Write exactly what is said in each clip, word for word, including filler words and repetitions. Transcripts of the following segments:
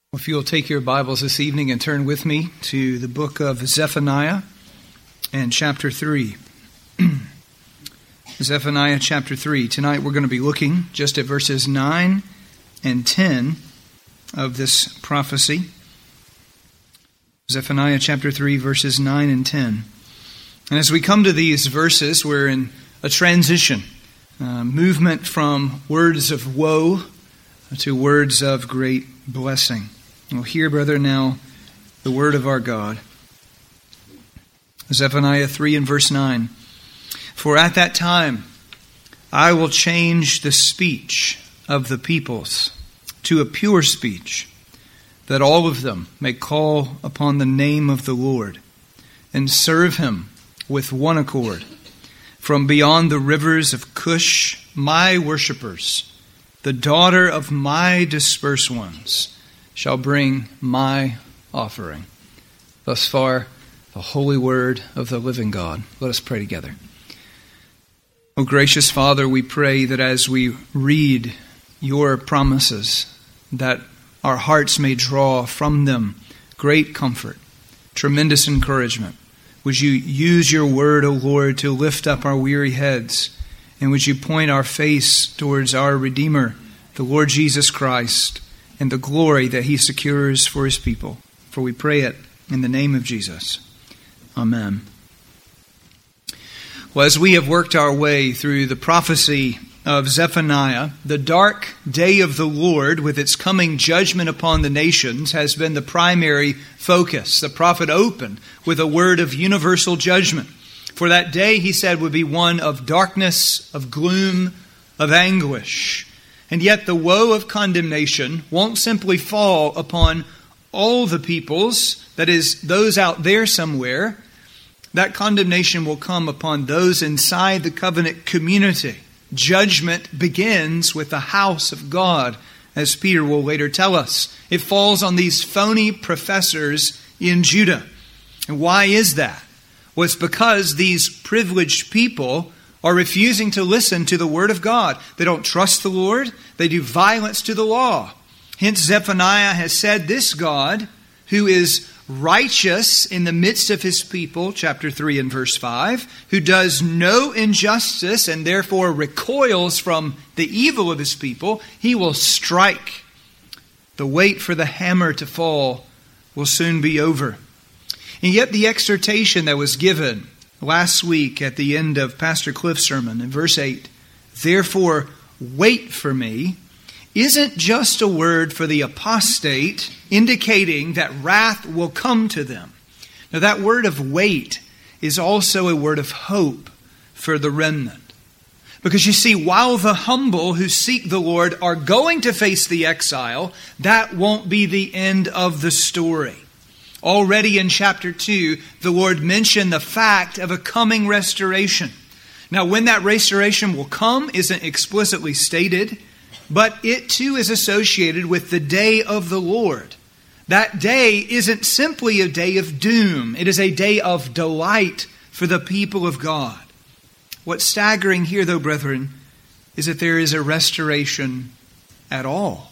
If you'll take your Bibles this evening and turn with me to the book of Zephaniah and chapter three. Zephaniah chapter three. Tonight we're going to be looking just at verses nine and ten of this prophecy. Zephaniah chapter three, verses nine and ten. And as we come to these verses, we're in a transition, uh, movement from words of woe to words of great blessing. Well, hear, brother, now the word of our God. Zephaniah three and verse nine. For at that time I will change the speech of the peoples to a pure speech, that all of them may call upon the name of the Lord and serve him with one accord. From beyond the rivers of Cush, my worshippers, the daughter of my dispersed ones, shall bring my offering. Thus far, the holy word of the living God. Let us pray together. O gracious Father, we pray that as we read your promises, that our hearts may draw from them great comfort, tremendous encouragement. Would you use your word, O Lord, to lift up our weary heads, and would you point our face towards our Redeemer, the Lord Jesus Christ, and the glory that he secures for his people. For we pray it in the name of Jesus. Amen. Well, as we have worked our way through the prophecy of Zephaniah, the dark day of the Lord with its coming judgment upon the nations has been the primary focus. The prophet opened with a word of universal judgment. For that day, he said, would be one of darkness, of gloom, of anguish. And yet the woe of condemnation won't simply fall upon all the peoples, that is, those out there somewhere. That condemnation will come upon those inside the covenant community. Judgment begins with the house of God, as Peter will later tell us. It falls on these phony professors in Judah. And why is that? Well, it's because these privileged people are refusing to listen to the word of God. They don't trust the Lord. They do violence to the law. Hence Zephaniah has said, this God, who is righteous in the midst of his people, chapter three and verse five, who does no injustice and therefore recoils from the evil of his people, he will strike. The wait for the hammer to fall will soon be over. And yet the exhortation that was given last week at the end of Pastor Cliff's sermon in verse eight, therefore wait for me, isn't just a word for the apostate indicating that wrath will come to them. Now that word of wait is also a word of hope for the remnant. Because you see, while the humble who seek the Lord are going to face the exile, that won't be the end of the story. Already in chapter two, the Lord mentioned the fact of a coming restoration. Now, when that restoration will come isn't explicitly stated, but it too is associated with the day of the Lord. That day isn't simply a day of doom. It is a day of delight for the people of God. What's staggering here, though, brethren, is that there is a restoration at all.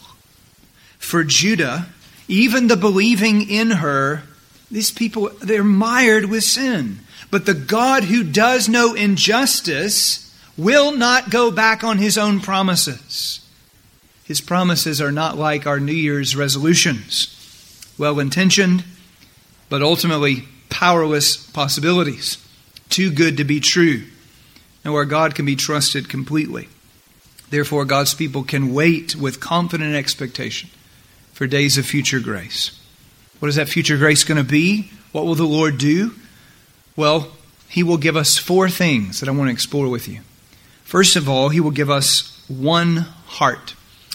For Judah, even the believing in her, these people, they're mired with sin. But the God who does no injustice will not go back on his own promises. His promises are not like our New Year's resolutions. Well-intentioned, but ultimately powerless possibilities. Too good to be true. And where God can be trusted completely. Therefore, God's people can wait with confident expectation for days of future grace. What is that future grace going to be? What will the Lord do? Well, he will give us four things that I want to explore with you. First of all, he will give us one heart.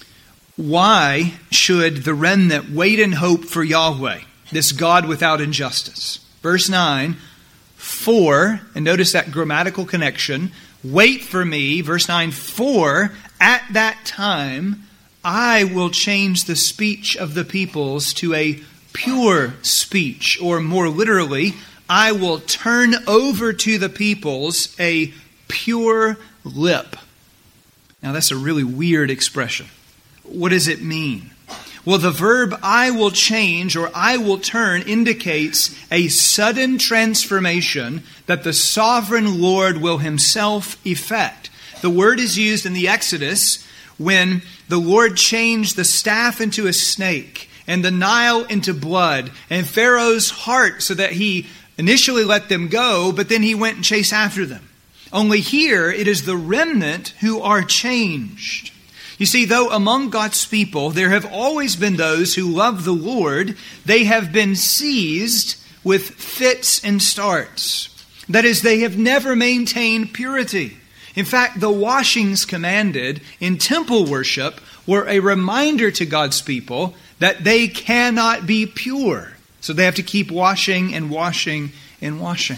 Why should the remnant wait in hope for Yahweh, this God without injustice? Verse nine, for, and notice that grammatical connection, wait for me, verse nine, for at that time I will change the speech of the peoples to a pure speech, or more literally, I will turn over to the peoples a pure lip. Now that's a really weird expression. What does it mean? Well, the verb I will change or I will turn indicates a sudden transformation that the sovereign Lord will himself effect. The word is used in the Exodus when the Lord changed the staff into a snake and the Nile into blood and Pharaoh's heart so that he initially let them go, but then he went and chased after them. Only here it is the remnant who are changed. You see, though among God's people there have always been those who love the Lord, they have been seized with fits and starts. That is, they have never maintained purity. In fact, the washings commanded in temple worship were a reminder to God's people that they cannot be pure. So they have to keep washing and washing and washing.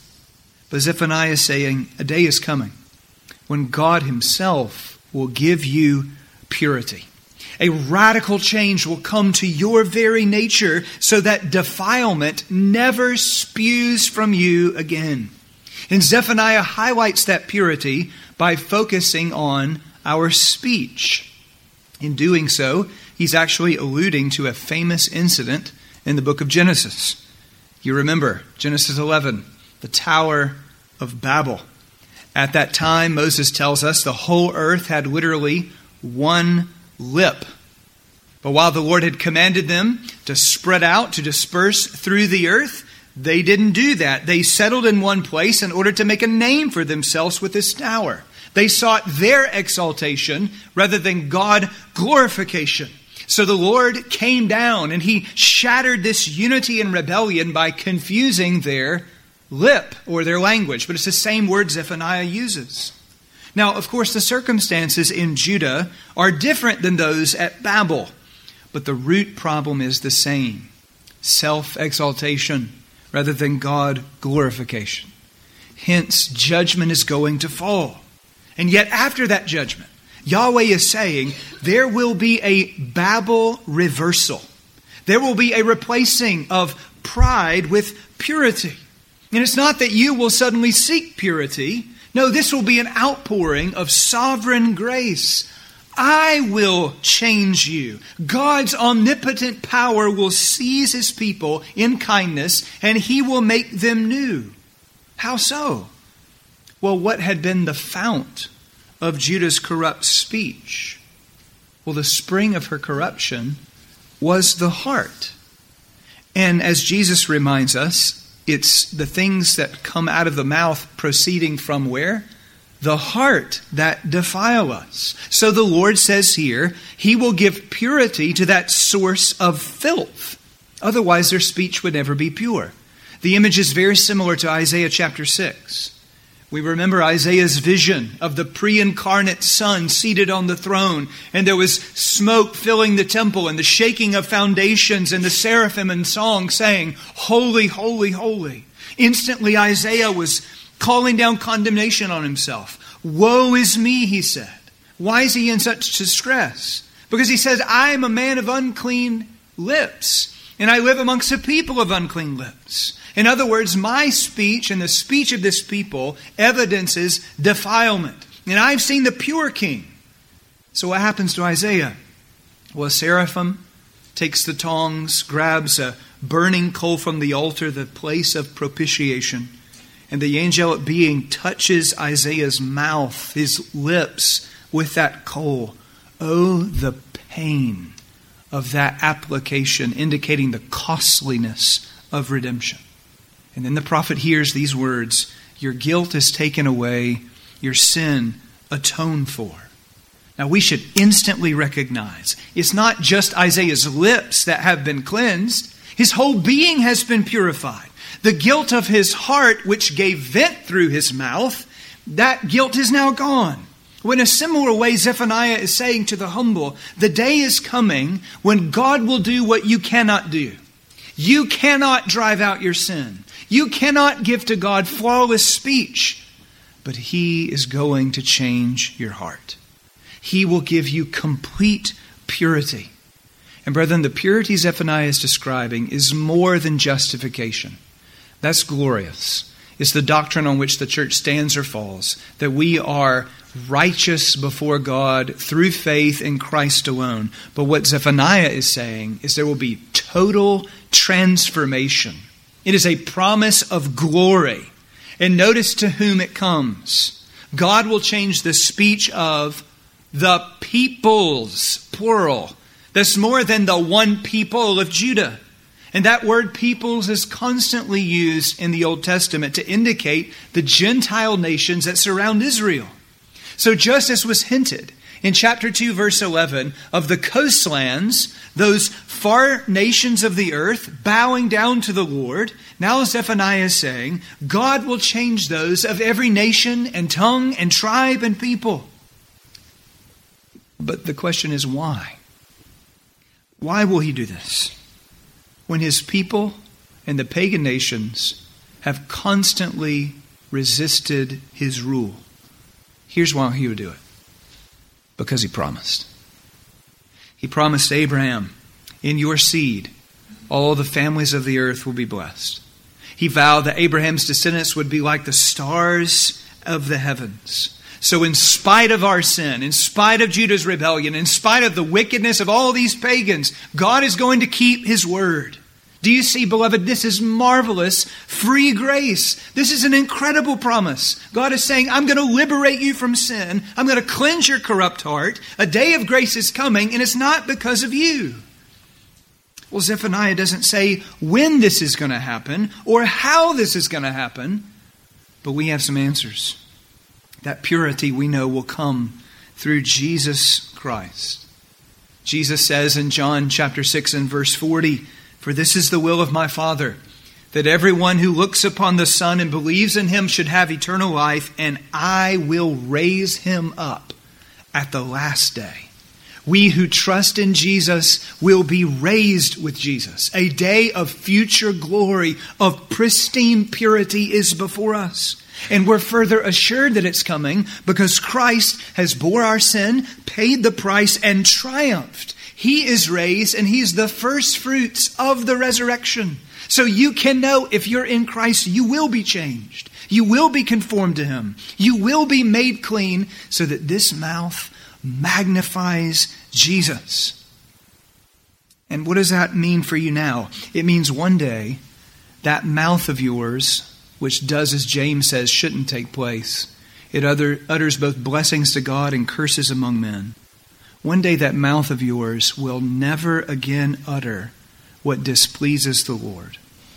But Zephaniah is saying, a day is coming when God himself will give you purity. A radical change will come to your very nature so that defilement never spews from you again. And Zephaniah highlights that purity by focusing on our speech. In doing so, he's actually alluding to a famous incident in the book of Genesis. You remember Genesis eleven, the Tower of Babel. At that time, Moses tells us the whole earth had literally one lip. But while the Lord had commanded them to spread out, to disperse through the earth, they didn't do that. They settled in one place in order to make a name for themselves with this tower. They sought their exaltation rather than God glorification. So the Lord came down and he shattered this unity and rebellion by confusing their lip or their language. But it's the same word Zephaniah uses. Now, of course, the circumstances in Judah are different than those at Babel. But the root problem is the same. Self-exaltation rather than God glorification. Hence, judgment is going to fall. And yet after that judgment, Yahweh is saying there will be a Babel reversal. There will be a replacing of pride with purity. And it's not that you will suddenly seek purity. No, this will be an outpouring of sovereign grace. I will change you. God's omnipotent power will seize his people in kindness, and he will make them new. How so? Well, what had been the fount of Judah's corrupt speech? Well, the spring of her corruption was the heart. And as Jesus reminds us, it's the things that come out of the mouth proceeding from where? The heart that defile us. So the Lord says here, he will give purity to that source of filth. Otherwise, their speech would never be pure. The image is very similar to Isaiah chapter six. We remember Isaiah's vision of the pre-incarnate Son seated on the throne, and there was smoke filling the temple and the shaking of foundations and the seraphim in song saying, "Holy, holy, holy." Instantly Isaiah was calling down condemnation on himself. "Woe is me," he said. Why is he in such distress? Because he says, "I am a man of unclean lips, and I live amongst a people of unclean lips." In other words, my speech and the speech of this people evidences defilement. And I've seen the pure king. So what happens to Isaiah? Well, a seraphim takes the tongs, grabs a burning coal from the altar, the place of propitiation. And the angelic being touches Isaiah's mouth, his lips, with that coal. Oh, the pain of that application, indicating the costliness of redemption. And then the prophet hears these words, "Your guilt is taken away, your sin atoned for." Now we should instantly recognize it's not just Isaiah's lips that have been cleansed. His whole being has been purified. The guilt of his heart, which gave vent through his mouth, that guilt is now gone. Well, in a similar way, Zephaniah is saying to the humble, the day is coming when God will do what you cannot do. You cannot drive out your sin. You cannot give to God flawless speech. But he is going to change your heart. He will give you complete purity. And brethren, the purity Zephaniah is describing is more than justification. That's glorious. is the doctrine on which the church stands or falls, that we are righteous before God through faith in Christ alone. But what Zephaniah is saying is there will be total transformation. It is a promise of glory. And notice to whom it comes. God will change the speech of the peoples, plural. That's more than the one people of Judah. And that word peoples is constantly used in the Old Testament to indicate the Gentile nations that surround Israel. So just as was hinted in chapter two, verse eleven, of the coastlands, those far nations of the earth bowing down to the Lord, now Zephaniah is saying, God will change those of every nation and tongue and tribe and people. But the question is why? Why will he do this? When his people and the pagan nations have constantly resisted his rule. Here's why he would do it. Because he promised. He promised Abraham, in your seed, all the families of the earth will be blessed. He vowed that Abraham's descendants would be like the stars of the heavens. So in spite of our sin, in spite of Judah's rebellion, in spite of the wickedness of all these pagans, God is going to keep his word. Do you see, beloved, this is marvelous, free grace. This is an incredible promise. God is saying, I'm going to liberate you from sin. I'm going to cleanse your corrupt heart. A day of grace is coming, and it's not because of you. Well, Zephaniah doesn't say when this is going to happen or how this is going to happen, but we have some answers. That purity we know will come through Jesus Christ. Jesus says in John chapter six and verse forty, for this is the will of my Father, that everyone who looks upon the Son and believes in him should have eternal life, and I will raise him up at the last day. We who trust in Jesus will be raised with Jesus. A day of future glory, of pristine purity is before us. And we're further assured that it's coming because Christ has bore our sin, paid the price, and triumphed. He is raised, and he's the first fruits of the resurrection. So you can know if you're in Christ, you will be changed. You will be conformed to him. You will be made clean so that this mouth magnifies Jesus. And what does that mean for you now? It means one day that mouth of yours, which does as James says shouldn't take place, it utter, utters both blessings to God and curses among men. One day that mouth of yours will never again utter what displeases the Lord.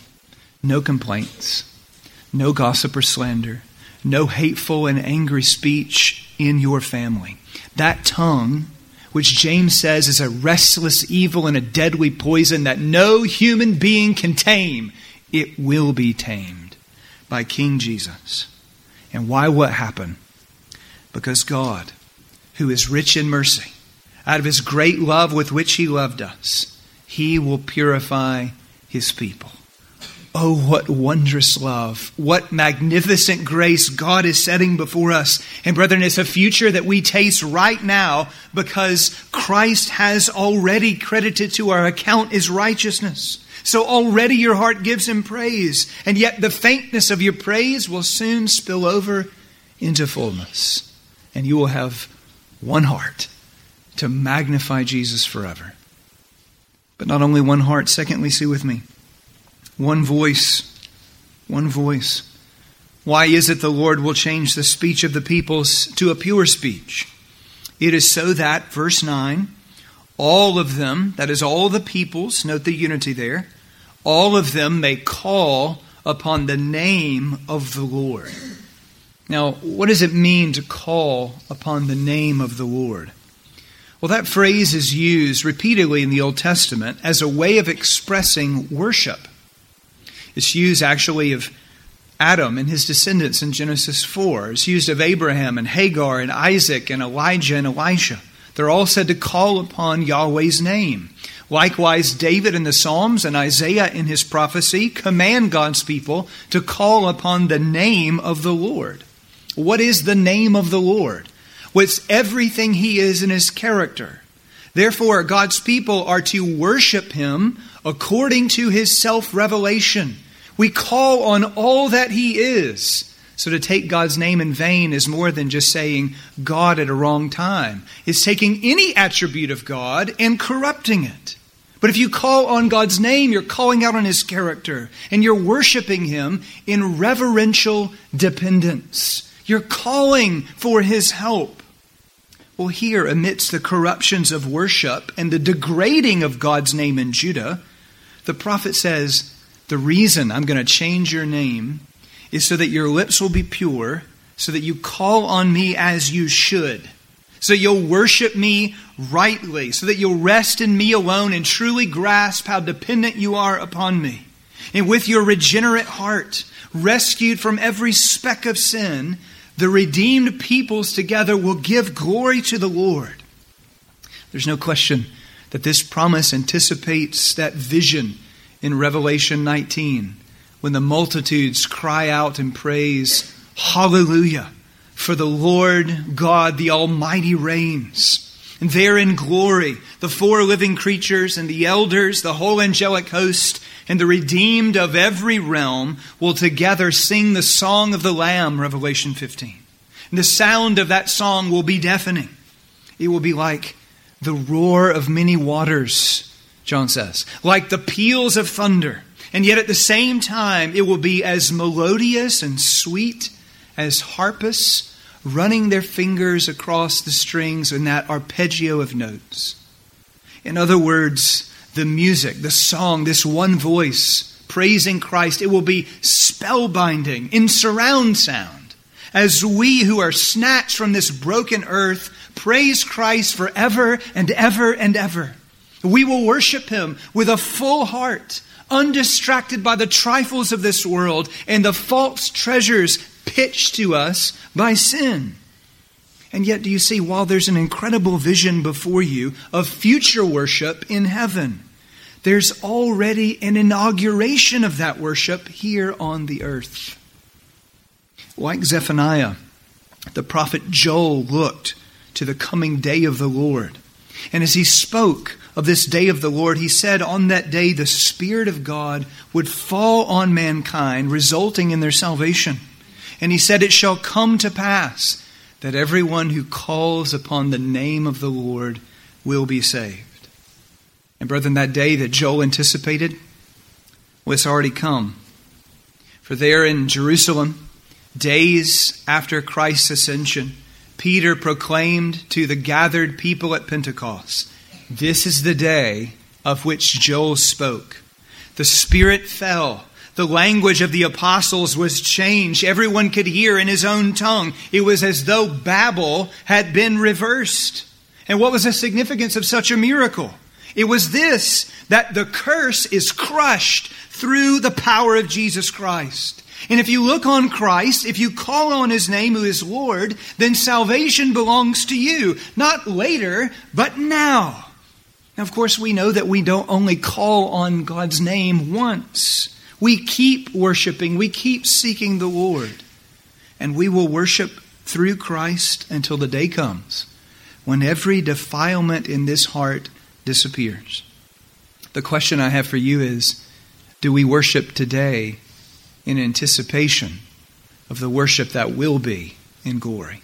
No complaints, no gossip or slander, no hateful and angry speech in your family. That tongue, which James says is a restless evil and a deadly poison that no human being can tame, it will be tamed by King Jesus. And why will it happen? Because God, who is rich in mercy, out of his great love with which he loved us, he will purify his people. Oh, what wondrous love. What magnificent grace God is setting before us. And brethren, it's a future that we taste right now because Christ has already credited to our account his righteousness. So already your heart gives him praise. And yet the faintness of your praise will soon spill over into fullness. And you will have one heart to magnify Jesus forever. But not only one heart, secondly, see with me, one voice, one voice. Why is it the Lord will change the speech of the peoples to a pure speech? It is so that, verse nine, all of them, that is all the peoples, note the unity there, all of them may call upon the name of the Lord. Now, what does it mean to call upon the name of the Lord? Well, that phrase is used repeatedly in the Old Testament as a way of expressing worship. It's used actually of Adam and his descendants in Genesis four. It's used of Abraham and Hagar and Isaac and Elijah and Elisha. They're all said to call upon Yahweh's name. Likewise, David in the Psalms and Isaiah in his prophecy command God's people to call upon the name of the Lord. What is the name of the Lord? Well, it's everything he is in his character. Therefore, God's people are to worship him according to his self-revelation. We call on all that He is. So to take God's name in vain is more than just saying God at a wrong time. It's taking any attribute of God and corrupting it. But if you call on God's name, you're calling out on His character, and you're worshiping Him in reverential dependence. You're calling for His help. Well, here, amidst the corruptions of worship and the degrading of God's name in Judah, the prophet says, the reason I'm going to change your name is so that your lips will be pure, so that you call on me as you should, so you'll worship me rightly, so that you'll rest in me alone and truly grasp how dependent you are upon me. And with your regenerate heart, rescued from every speck of sin, the redeemed peoples together will give glory to the Lord. There's no question that this promise anticipates that vision in Revelation nineteen, when the multitudes cry out in praise, Hallelujah, for the Lord God, the Almighty reigns. And there in glory, the four living creatures and the elders, the whole angelic host, and the redeemed of every realm will together sing the song of the Lamb, Revelation fifteen. And the sound of that song will be deafening. It will be like the roar of many waters, John says, like the peals of thunder. And yet at the same time, it will be as melodious and sweet as harpists running their fingers across the strings in that arpeggio of notes. In other words, the music, the song, this one voice praising Christ, it will be spellbinding in surround sound as we who are snatched from this broken earth praise Christ forever and ever and ever. We will worship Him with a full heart, undistracted by the trifles of this world and the false treasures pitched to us by sin. And yet, do you see, while there's an incredible vision before you of future worship in heaven, there's already an inauguration of that worship here on the earth. Like Zephaniah, the prophet Joel looked to the coming day of the Lord. And as he spoke of this day of the Lord, he said on that day the Spirit of God would fall on mankind, resulting in their salvation. And he said, it shall come to pass that everyone who calls upon the name of the Lord will be saved. And brethren, that day that Joel anticipated, well, it's already come. For there in Jerusalem, days after Christ's ascension, Peter proclaimed to the gathered people at Pentecost, this is the day of which Joel spoke. The Spirit fell. The language of the apostles was changed. Everyone could hear in his own tongue. It was as though Babel had been reversed. And what was the significance of such a miracle? It was this, that the curse is crushed through the power of Jesus Christ. And if you look on Christ, if you call on His name who is Lord, then salvation belongs to you. Not later, but now. Now, of course, we know that we don't only call on God's name once. We keep worshiping. We keep seeking the Lord. And we will worship through Christ until the day comes when every defilement in this heart disappears. The question I have for you is, do we worship today in anticipation of the worship that will be in glory?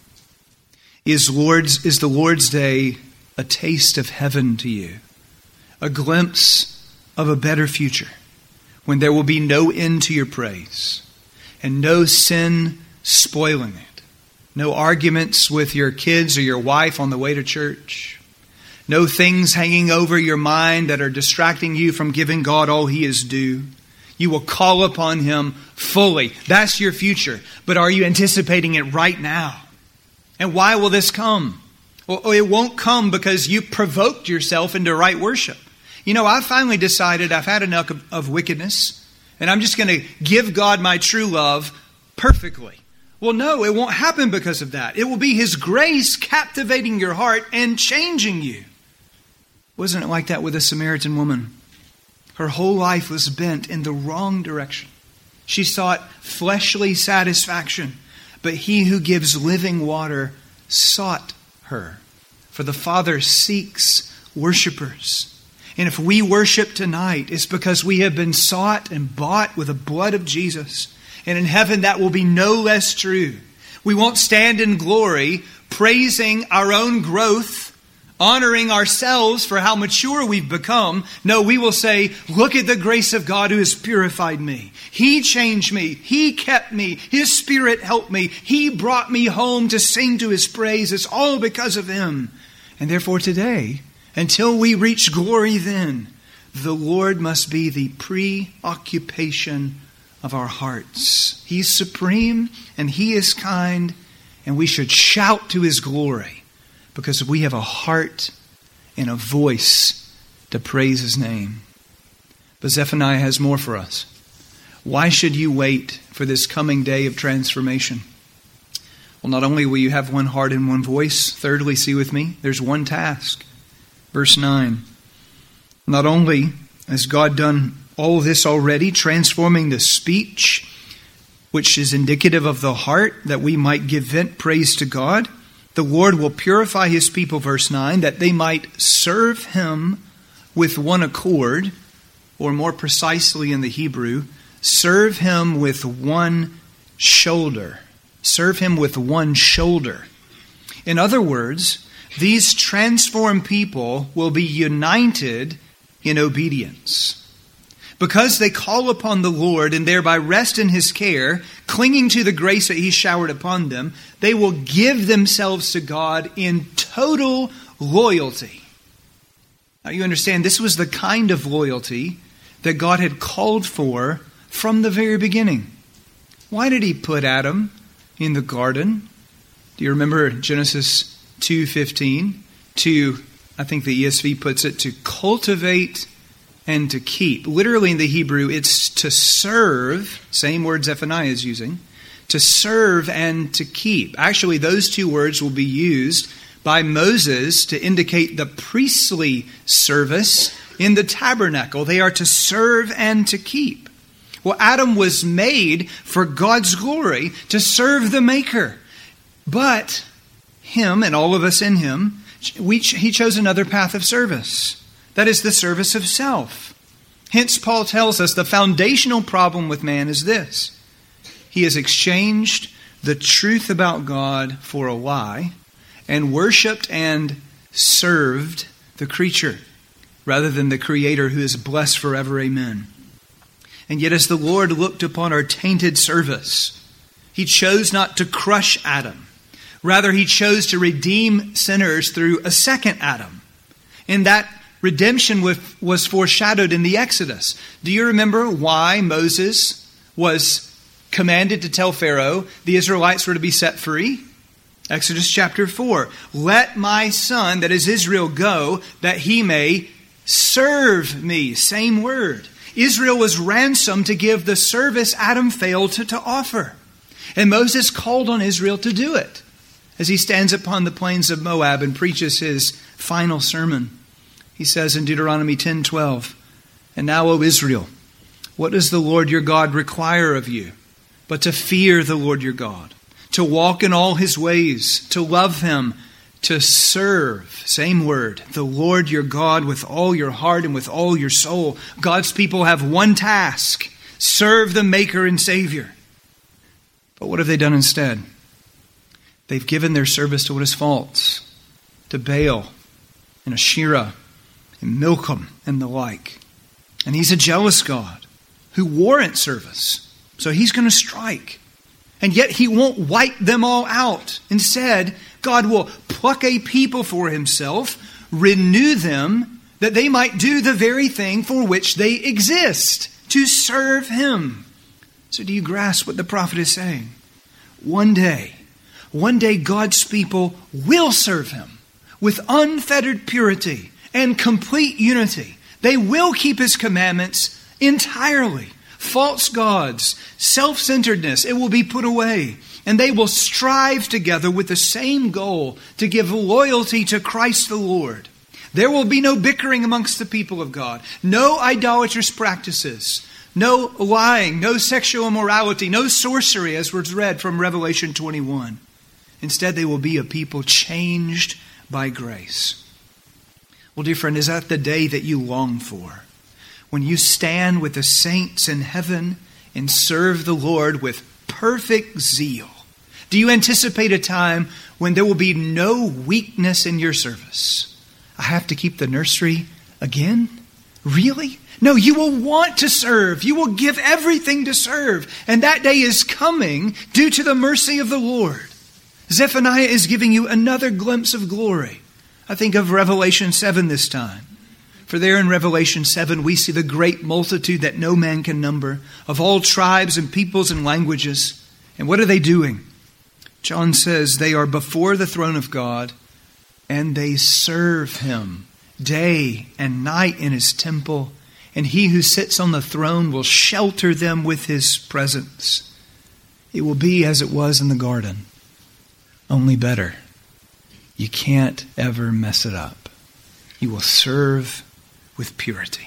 Is Lord's, is the Lord's Day a taste of heaven to you? A glimpse of a better future when there will be no end to your praise and no sin spoiling it? No arguments with your kids or your wife on the way to church? No things hanging over your mind that are distracting you from giving God all He is due? You will call upon Him fully. That's your future. But are you anticipating it right now? And why will this come? Well, it won't come because you provoked yourself into right worship. You know, I finally decided I've had enough of, of wickedness, and I'm just going to give God my true love perfectly. Well, no, it won't happen because of that. It will be His grace captivating your heart and changing you. Wasn't it like that with the Samaritan woman? Her whole life was bent in the wrong direction. She sought fleshly satisfaction, but He who gives living water sought her. For the Father seeks worshipers. And if we worship tonight, it's because we have been sought and bought with the blood of Jesus. And in heaven, that will be no less true. We won't stand in glory praising our own growth, honoring ourselves for how mature we've become. No, we will say, look at the grace of God who has purified me. He changed me. He kept me. His Spirit helped me. He brought me home to sing to His praise. It's all because of Him. And therefore today, until we reach glory then, the Lord must be the preoccupation of our hearts. He's supreme and He is kind, and we should shout to His glory because we have a heart and a voice to praise His name. But Zephaniah has more for us. Why should you wait for this coming day of transformation? Well, not only will you have one heart and one voice, thirdly, see with me, there's one task. Verse nine. Not only has God done all this already, transforming the speech, which is indicative of the heart, that we might give vent praise to God, the Lord will purify His people, verse nine, that they might serve Him with one accord, or more precisely in the Hebrew, serve Him with one shoulder. Serve Him with one shoulder. In other words, these transformed people will be united in obedience. Because they call upon the Lord and thereby rest in His care, clinging to the grace that He showered upon them, they will give themselves to God in total loyalty. Now you understand, this was the kind of loyalty that God had called for from the very beginning. Why did He put Adam in the garden? Do you remember Genesis two fifteen? To, I think the E S V puts it, to cultivate and to keep. Literally in the Hebrew, it's to serve, same word Zephaniah is using, to serve and to keep. Actually, those two words will be used by Moses to indicate the priestly service in the tabernacle. They are to serve and to keep. Well, Adam was made for God's glory, to serve the Maker. But him and all of us in him, we, he chose another path of service. That is the service of self. Hence, Paul tells us the foundational problem with man is this. He has exchanged the truth about God for a lie and worshipped and served the creature rather than the Creator who is blessed forever. Amen. And yet as the Lord looked upon our tainted service, He chose not to crush Adam. Rather, He chose to redeem sinners through a second Adam. And that redemption was foreshadowed in the Exodus. Do you remember why Moses was commanded to tell Pharaoh the Israelites were to be set free? Exodus chapter four. Let my son, that is Israel, go, that he may serve me. Same word. Israel was ransomed to give the service Adam failed to, to offer. And Moses called on Israel to do it as he stands upon the plains of Moab and preaches his final sermon. He says in Deuteronomy ten twelve, "And now, O Israel, what does the Lord your God require of you but to fear the Lord your God, to walk in all His ways, to love Him, to serve," same word, "the Lord your God with all your heart and with all your soul." God's people have one task: serve the Maker and Savior. But what have they done instead? They've given their service to what is false, to Baal and Asherah and Milcom and the like. And He's a jealous God who warrants service. So He's going to strike. And yet He won't wipe them all out. Instead, God will pluck a people for Himself, renew them, that they might do the very thing for which they exist, to serve Him. So do you grasp what the prophet is saying? One day, one day God's people will serve Him with unfettered purity and complete unity. They will keep His commandments entirely. False gods, self-centeredness, it will be put away. And they will strive together with the same goal, to give loyalty to Christ the Lord. There will be no bickering amongst the people of God. No idolatrous practices. No lying. No sexual immorality. No sorcery, as was read from Revelation twenty-one. Instead, they will be a people changed by grace. Well, dear friend, is that the day that you long for? When you stand with the saints in heaven and serve the Lord with perfect zeal? Do you anticipate a time when there will be no weakness in your service? I have to keep the nursery again? Really? No, you will want to serve. You will give everything to serve. And that day is coming due to the mercy of the Lord. Zephaniah is giving you another glimpse of glory. I think of Revelation seven this time. For there in Revelation seven, we see the great multitude that no man can number, of all tribes and peoples and languages. And what are they doing? John says they are before the throne of God, and they serve him day and night in his temple. And he who sits on the throne will shelter them with his presence. It will be as it was in the garden, only better. You can't ever mess it up. You will serve with purity.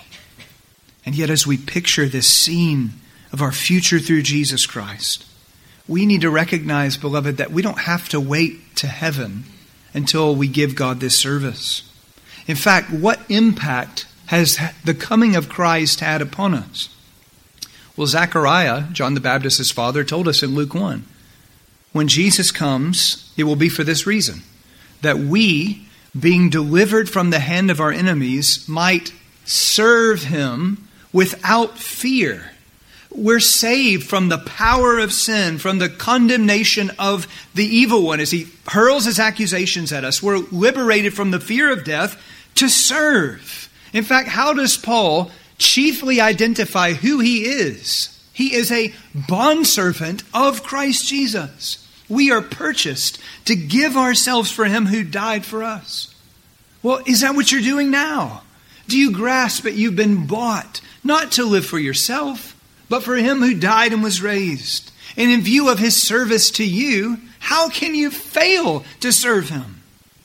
And yet, as we picture this scene of our future through Jesus Christ, we need to recognize, beloved, that we don't have to wait to heaven until we give God this service. In fact, what impact has the coming of Christ had upon us? Well, Zechariah, John the Baptist's father, told us in Luke one, when Jesus comes, it will be for this reason, that we, being delivered from the hand of our enemies, might serve him without fear. We're saved from the power of sin, from the condemnation of the evil one as he hurls his accusations at us. We're liberated from the fear of death to serve. In fact, how does Paul chiefly identify who he is? He is a bondservant of Christ Jesus. We are purchased to give ourselves for him who died for us. Well, is that what you're doing now? Do you grasp that you've been bought, not to live for yourself, but for him who died and was raised? And in view of his service to you, how can you fail to serve him?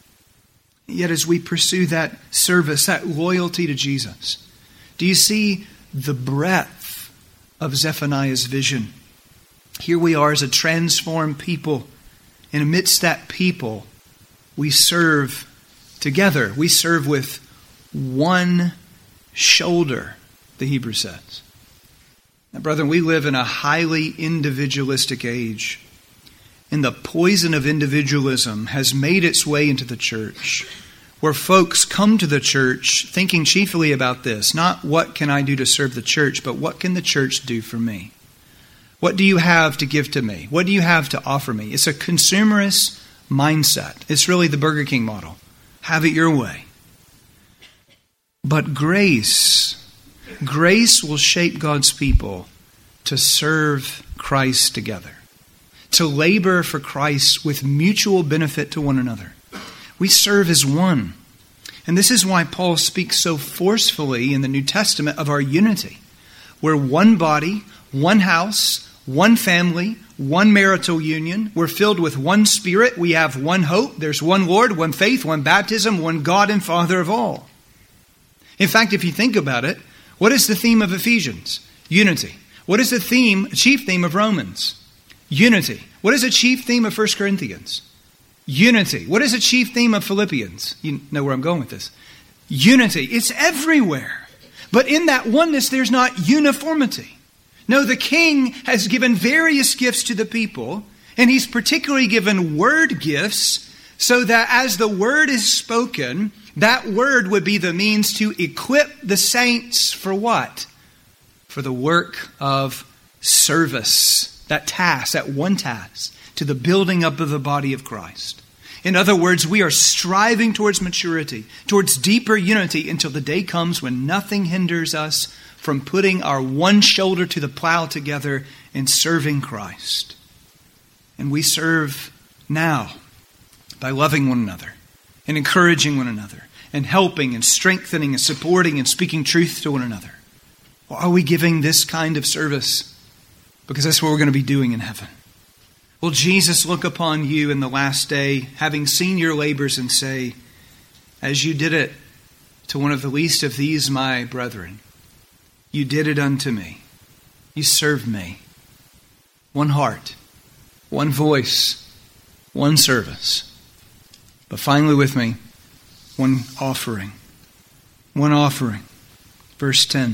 Yet as we pursue that service, that loyalty to Jesus, do you see the breadth of Zephaniah's vision? Here we are as a transformed people. And amidst that people, we serve together. We serve with one shoulder, the Hebrew says. Now, brethren, we live in a highly individualistic age. And the poison of individualism has made its way into the church, where folks come to the church thinking chiefly about this. Not what can I do to serve the church, but what can the church do for me? What do you have to give to me? What do you have to offer me? It's a consumerist mindset. It's really the Burger King model. Have it your way. But grace, grace will shape God's people to serve Christ together, to labor for Christ with mutual benefit to one another. We serve as one. And this is why Paul speaks so forcefully in the New Testament of our unity. We're one body, one house, one family, one marital union. We're filled with one Spirit. We have one hope. There's one Lord, one faith, one baptism, one God and Father of all. In fact, if you think about it, what is the theme of Ephesians? Unity. What is the theme, chief theme of Romans? Unity. What is the chief theme of First Corinthians? Unity. What is the chief theme of Philippians? You know where I'm going with this. Unity. It's everywhere. But in that oneness, there's not uniformity. No, the king has given various gifts to the people, and he's particularly given word gifts so that as the word is spoken, that word would be the means to equip the saints for what? For the work of service, that task, that one task, to the building up of the body of Christ. In other words, we are striving towards maturity, towards deeper unity until the day comes when nothing hinders us from putting our one shoulder to the plow together and serving Christ. And we serve now by loving one another and encouraging one another and helping and strengthening and supporting and speaking truth to one another. Well, are we giving this kind of service? Because that's what we're going to be doing in heaven. Will Jesus look upon you in the last day, having seen your labors, and say, as you did it to one of the least of these my brethren, you did it unto me. You served me. One heart, one voice, one service. But finally with me, one offering. one offering. Verse ten.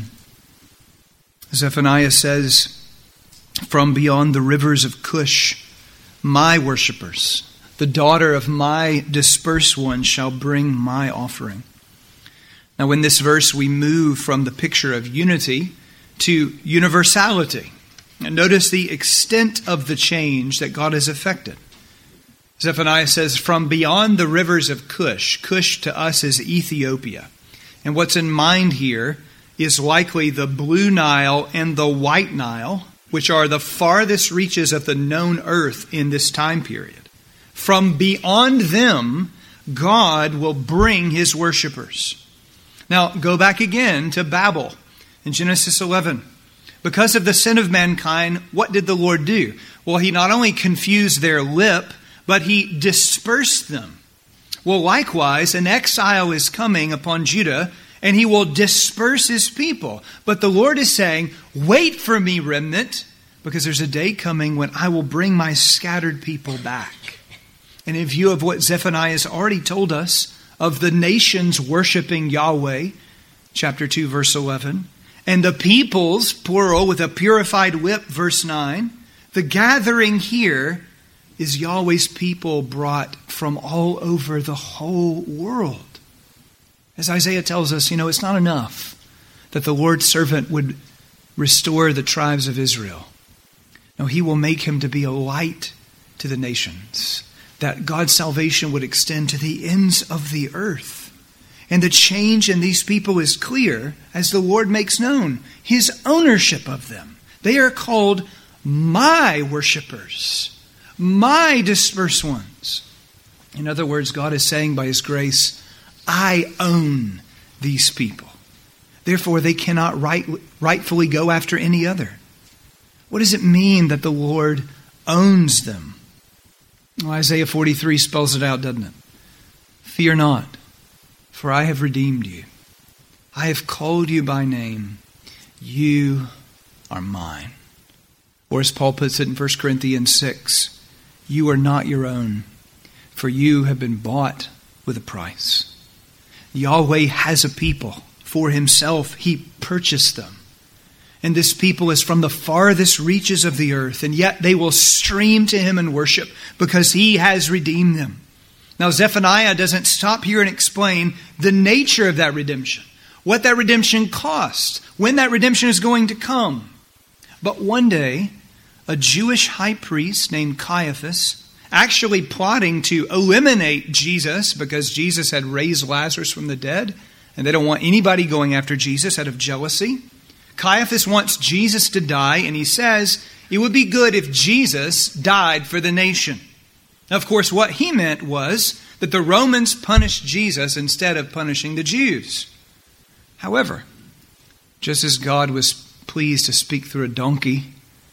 Zephaniah says, from beyond the rivers of Cush, my worshipers, the daughter of my dispersed ones, shall bring my offering. Now, in this verse, we move from the picture of unity to universality. And notice the extent of the change that God has effected. Zephaniah says, from beyond the rivers of Cush. Cush to us is Ethiopia. And what's in mind here is likely the Blue Nile and the White Nile, which are the farthest reaches of the known earth in this time period. From beyond them, God will bring his worshipers. Now, go back again to Babel in Genesis eleven. Because of the sin of mankind, what did the Lord do? Well, he not only confused their lip, but he dispersed them. Well, likewise, an exile is coming upon Judah, and he will disperse his people. But the Lord is saying, wait for me, remnant, because there's a day coming when I will bring my scattered people back. And in view of what Zephaniah has already told us of the nations worshiping Yahweh, chapter two, verse eleven, and the peoples, plural, with a purified lip, verse nine, the gathering here is Yahweh's people brought from all over the whole world. As Isaiah tells us, you know, it's not enough that the Lord's servant would restore the tribes of Israel. No, he will make him to be a light to the nations, that God's salvation would extend to the ends of the earth. And the change in these people is clear as the Lord makes known his ownership of them. They are called my worshipers, my dispersed ones. In other words, God is saying by his grace, I own these people. Therefore, they cannot right, rightfully go after any other. What does it mean that the Lord owns them? Well, Isaiah forty-three spells it out, doesn't it? Fear not, for I have redeemed you. I have called you by name. You are mine. Or as Paul puts it in First Corinthians six, you are not your own, for you have been bought with a price. Yahweh has a people for himself. He purchased them. And this people is from the farthest reaches of the earth, and yet they will stream to him in worship because he has redeemed them. Now, Zephaniah doesn't stop here and explain the nature of that redemption, what that redemption cost, when that redemption is going to come. But one day, a Jewish high priest named Caiaphas, actually plotting to eliminate Jesus because Jesus had raised Lazarus from the dead, and they don't want anybody going after Jesus out of jealousy. Caiaphas wants Jesus to die, and he says it would be good if Jesus died for the nation. Now, of course, what he meant was that the Romans punished Jesus instead of punishing the Jews. However, just as God was pleased to speak through a donkey,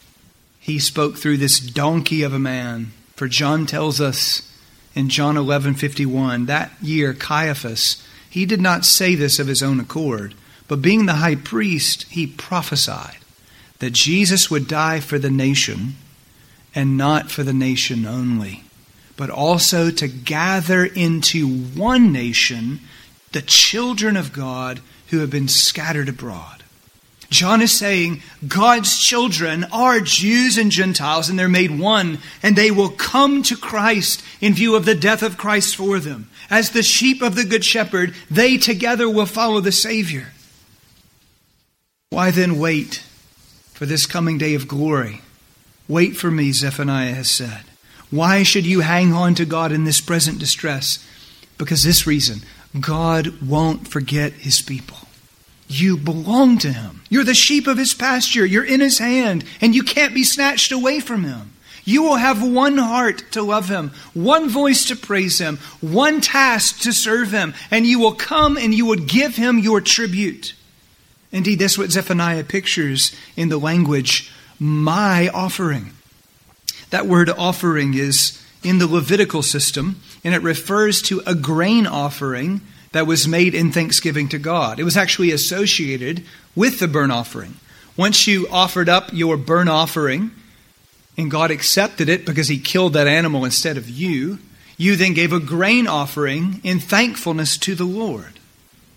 he spoke through this donkey of a man. For John tells us in John eleven fifty-one, that year Caiaphas, he did not say this of his own accord, but being the high priest, he prophesied that Jesus would die for the nation, and not for the nation only, but also to gather into one nation the children of God who have been scattered abroad. John is saying God's children are Jews and Gentiles, and they're made one, and they will come to Christ in view of the death of Christ for them. As the sheep of the Good Shepherd, they together will follow the Savior. Why then wait for this coming day of glory? Wait for me, Zephaniah has said. Why should you hang on to God in this present distress? Because this reason, God won't forget his people. You belong to him. You're the sheep of his pasture. You're in his hand, and you can't be snatched away from him. You will have one heart to love him, one voice to praise him, one task to serve him, and you will come and you would give him your tribute. Indeed, that's what Zephaniah pictures in the language, my offering. That word offering is in the Levitical system, and it refers to a grain offering that was made in thanksgiving to God. It was actually associated with the burnt offering. Once you offered up your burnt offering, and God accepted it because he killed that animal instead of you, you then gave a grain offering in thankfulness to the Lord.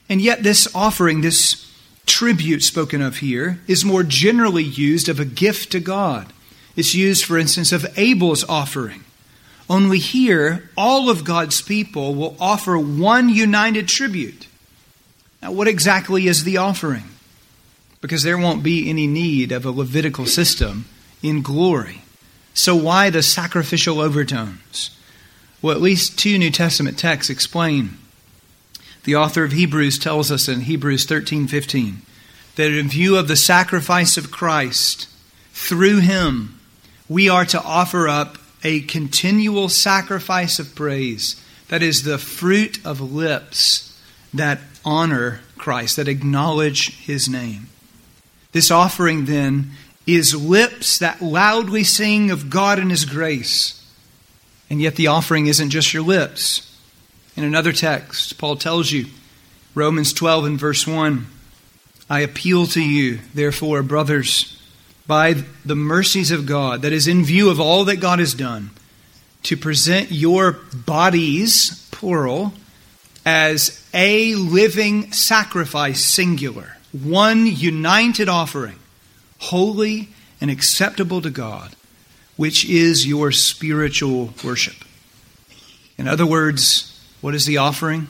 And yet this offering, this tribute spoken of here, is more generally used of a gift to God. It's used, for instance, of Abel's offering. Only here, all of God's people will offer one united tribute. Now, what exactly is the offering? Because there won't be any need of a Levitical system in glory. So why the sacrificial overtones? Well, at least two New Testament texts explain. The author of Hebrews tells us in Hebrews thirteen fifteen that in view of the sacrifice of Christ, through Him, we are to offer up a continual sacrifice of praise. That is the fruit of lips that honor Christ, that acknowledge His name. This offering then is lips that loudly sing of God and His grace. And yet the offering isn't just your lips. In another text, Paul tells you, Romans twelve and verse one, I appeal to you, therefore, brothers, by the mercies of God, that is in view of all that God has done, to present your bodies, plural, as a living sacrifice, singular, one united offering, holy and acceptable to God, which is your spiritual worship. In other words, what is the offering?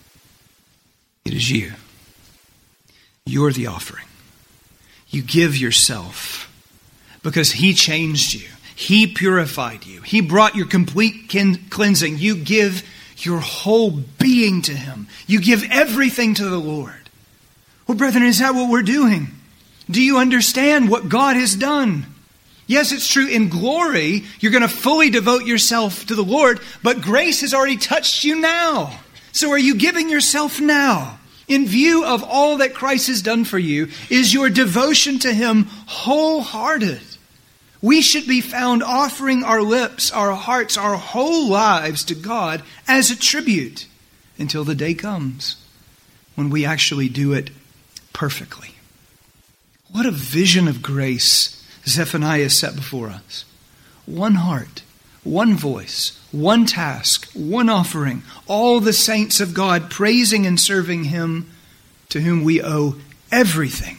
It is you. You're the offering. You give yourself because He changed you. He purified you. He brought your complete cleansing. You give your whole being to Him. You give everything to the Lord. Well, brethren, is that what we're doing? Do you understand what God has done? Yes, it's true. In glory, you're going to fully devote yourself to the Lord, but grace has already touched you now. So are you giving yourself now? In view of all that Christ has done for you, is your devotion to Him wholehearted? We should be found offering our lips, our hearts, our whole lives to God as a tribute until the day comes when we actually do it perfectly. What a vision of grace Zephaniah set before us. One heart, one voice, one task, one offering, all the saints of God praising and serving Him to whom we owe everything.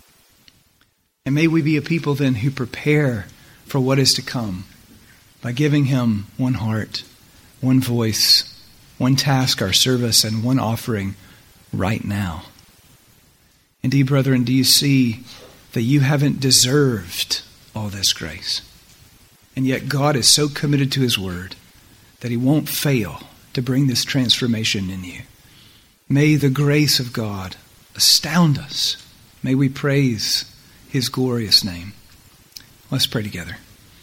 And may we be a people then who prepare for what is to come by giving Him one heart, one voice, one task, our service, and one offering right now. Indeed, brethren, do you see that you haven't deserved all this grace? And yet God is so committed to His word that He won't fail to bring this transformation in you. May the grace of God astound us. May we praise His glorious name. Let's pray together.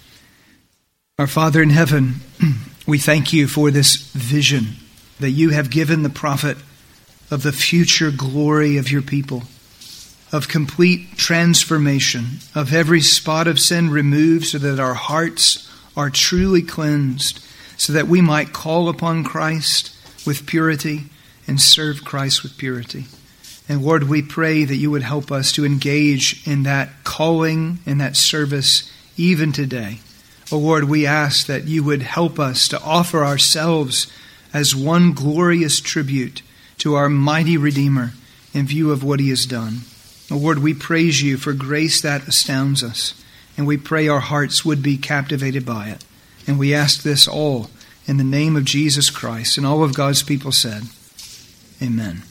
Our Father in heaven, we thank You for this vision that You have given the prophet of the future glory of Your people, of complete transformation, of every spot of sin removed so that our hearts are truly cleansed, so that we might call upon Christ with purity and serve Christ with purity. And Lord, we pray that You would help us to engage in that calling and that service even today. Oh Lord, we ask that You would help us to offer ourselves as one glorious tribute to our mighty Redeemer in view of what He has done. Oh Lord, we praise You for grace that astounds us, and we pray our hearts would be captivated by it. And we ask this all in the name of Jesus Christ, and all of God's people said, Amen.